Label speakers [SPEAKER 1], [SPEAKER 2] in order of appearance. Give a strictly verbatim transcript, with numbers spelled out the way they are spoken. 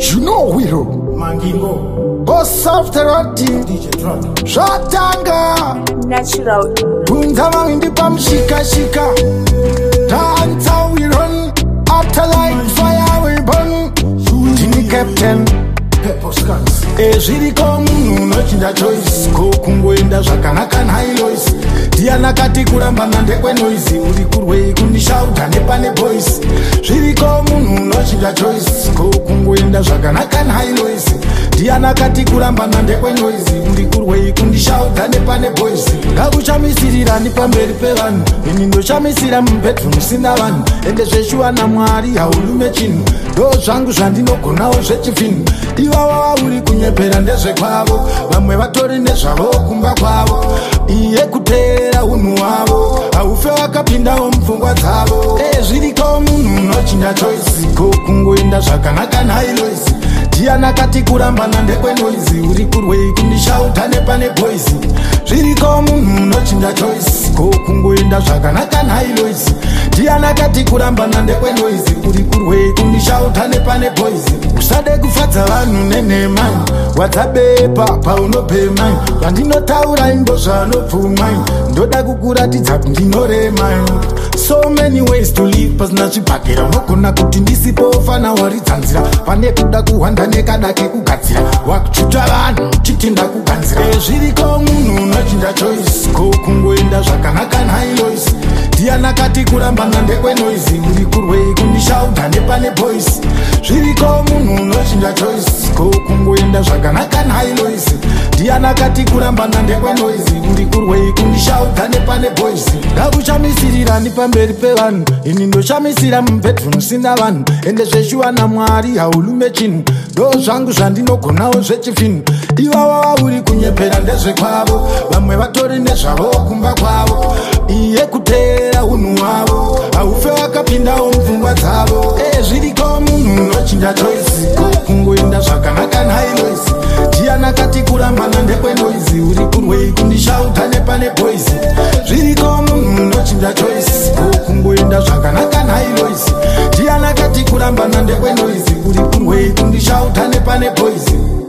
[SPEAKER 1] You know Wiro
[SPEAKER 2] Mangingo
[SPEAKER 1] Boss of the Roti
[SPEAKER 2] D J Trot
[SPEAKER 1] Shatanga
[SPEAKER 3] Natural
[SPEAKER 1] Punzama in the Pam Shika Shika Dance how we run After like fire we burn Tini Captain
[SPEAKER 2] Pepper Scans
[SPEAKER 1] Eziriko munu nochinda choice Kokungoenda zvakanaka nailoisi Diana kati kurambana ndekwe noise Uri kurwei kundishauta nepane boys Zviriko munhu nochinda choice Kokungoenda zvakanaka nailoisi Diana kati kurambana ndekwe noise Uri kurwei kundishauta nepane boys Ngakuchamisirira ni pamberi pevanhu Ini ndochamisira mubedroom sina vanhu Ende zveshuwa naMwari haulume chinhu Ndo zvangu zvandinogonawo zvechifinu Ivava uri kunyepera ndezvekwavo Vamwe vatori nezvavo kumba kwavo Iye kutera unhu hwavo Haufe wakapindawo mupfungwa dzavo Zviriko munhu nochinda choice Kokungoenda zvakanaka nailoisi Diana kati kurambana ndekwe noise Uri kurwei kundishauta nepane boys Zviriko munhu nochinda choice Kokungoenda zvakanaka nailoisi Diana kati kurambana ndekwe noise Uri kurwei kundishauta nepane boys Usade kufadza vanhu nenhemai Wadzabepa paunopemai Vandinotaura indo zvanopfumai Ndoda kukuratidza kuti ndinoremai So many ways to live pasina zvibhakera Unogona kuti ndisipo fana waridzanzira Pane kuda kuhwanda nekada kekugadzira Wakuchuta vanhu chitinda kuganzira Zviriko munhu nochinda choice Kokungoenda zvakanaka nailoisi Diana kati kurambana ndekwe noise Uri kurwei kundishauta nepane boys Zviriko munhu nochinda choice Kokungoenda zvakanaka nailoisi Diana kati kurambana ndekwe noise Uri kurwei kundishauta nepane boys Ngakuchamisirira ni pamberi pevanhu Ini ndochamisira mubedroom sina vanhu Ende zveshuwa naMwari haulume chinhu Ndo zvangu zvandinogonawo zvechifinu Ivava uri kunyepera ndezvekwavo Vamwe vatori nezvavo kumba kwavo Iye kutera unhu hwavo Haufe wakapindawo mupfungwa dzavo Zviriko munhu nochinda choice Kokungoenda zvakanaka nailoisi Diana kati kurambana ndekwe noise Uri kurwei kundishauta nepane boys Zviriko munhu nochinda choice Kokungoenda zvakanaka nailoisi Diana kati kurambana ndekwe noise Uri kurwei kundishauta nepane boys